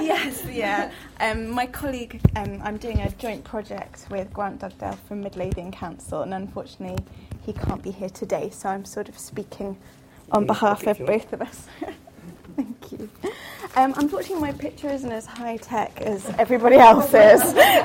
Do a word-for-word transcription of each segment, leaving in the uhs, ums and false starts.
Yes, yeah. Um, my colleague, um, I'm doing a joint project with Grant Dugdale from Mid Lothian Council, and unfortunately he can't be here today, so I'm sort of speaking on behalf of both of us. Thank you. Um, unfortunately, my picture isn't as high-tech as everybody else's.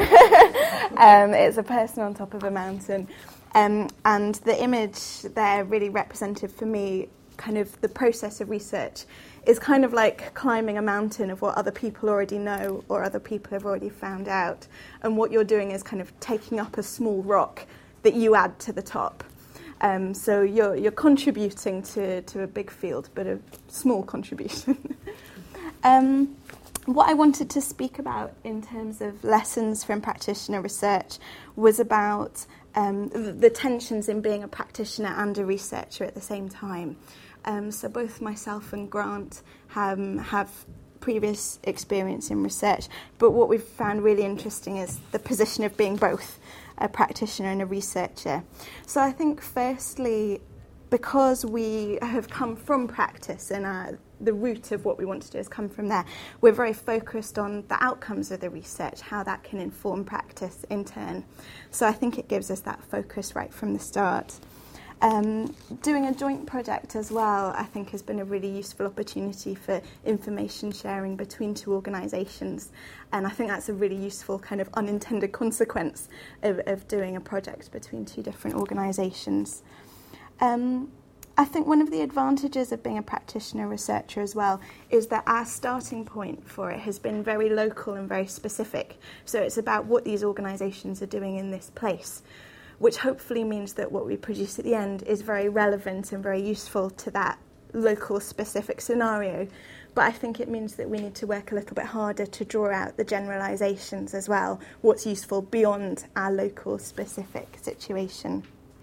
um, it's a person on top of a mountain. Um, and the image there really represented for me kind of the process of research is kind of like climbing a mountain of what other people already know or other people have already found out. And what you're doing is kind of taking up a small rock that you add to the top. Um, so you're you're contributing to, to a big field, but a small contribution. um, what I wanted to speak about in terms of lessons from practitioner research was about um, the, the tensions in being a practitioner and a researcher at the same time. Um, so both myself and Grant um, have previous experience in research, but what we've found really interesting is the position of being both a practitioner and a researcher. So I think firstly, because we have come from practice and our, the root of what we want to do has come from there, we're very focused on the outcomes of the research, how that can inform practice in turn. So I think it gives us that focus right from the start. Um, doing a joint project as well, I think, has been a really useful opportunity for information sharing between two organisations, and I think that's a really useful kind of unintended consequence of, of doing a project between two different organisations. Um, I think one of the advantages of being a practitioner researcher as well is that our starting point for it has been very local and very specific. So it's about what these organisations are doing in this place, which hopefully means that what we produce at the end is very relevant and very useful to that local specific scenario. But I think it means that we need to work a little bit harder to draw out the generalisations as well, what's useful beyond our local specific situation.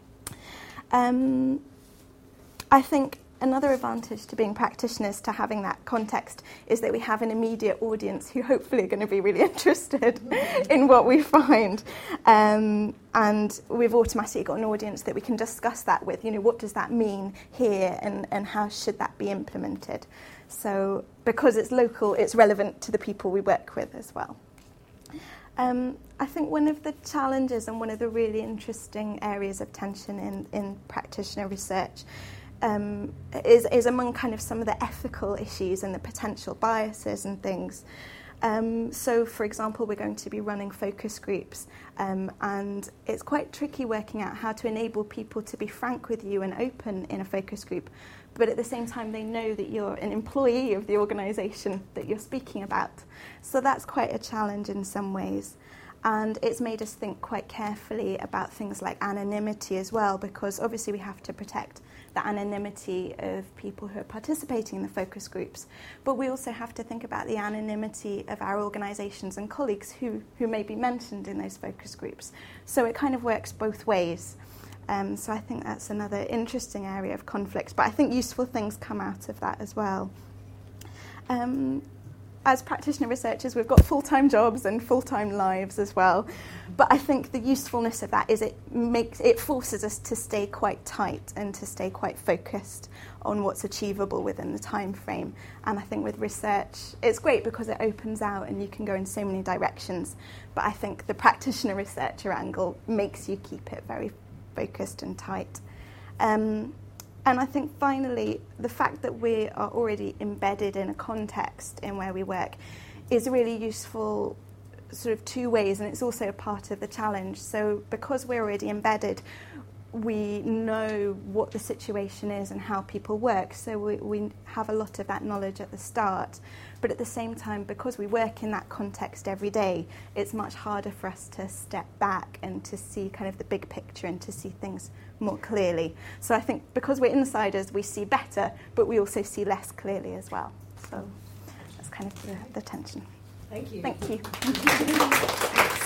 Um, I think another advantage to being practitioners, to having that context, is that we have an immediate audience who hopefully are going to be really interested in what we find. Um, and we've automatically got an audience that we can discuss that with. You know, what does that mean here, and, and how should that be implemented? So because it's local, it's relevant to the people we work with as well. Um, I think one of the challenges and one of the really interesting areas of tension in, in practitioner research Um, is, is among kind of some of the ethical issues and the potential biases and things. Um, so, for example, we're going to be running focus groups, um, and it's quite tricky working out how to enable people to be frank with you and open in a focus group, but at the same time they know that you're an employee of the organisation that you're speaking about. So that's quite a challenge in some ways. And it's made us think quite carefully about things like anonymity as well, because obviously we have to protect the anonymity of people who are participating in the focus groups. But we also have to think about the anonymity of our organisations and colleagues who, who may be mentioned in those focus groups. So it kind of works both ways. Um, so I think that's another interesting area of conflict. But I think useful things come out of that as well. Um, As practitioner researchers, we've got full-time jobs and full-time lives as well. But I think the usefulness of that is it makes it forces us to stay quite tight and to stay quite focused on what's achievable within the time frame. And I think with research, it's great because it opens out and you can go in so many directions. But I think the practitioner researcher angle makes you keep it very focused and tight. Um, And I think finally, the fact that we are already embedded in a context in where we work is really useful sort of two ways, and it's also a part of the challenge. So because we're already embedded, we know what the situation is and how people work, so we, we have a lot of that knowledge at the start. But at the same time, because we work in that context every day, it's much harder for us to step back and to see kind of the big picture and to see things more clearly. So I think because we're insiders, we see better, but we also see less clearly as well. So that's kind of the, the tension. Thank you. Thank you.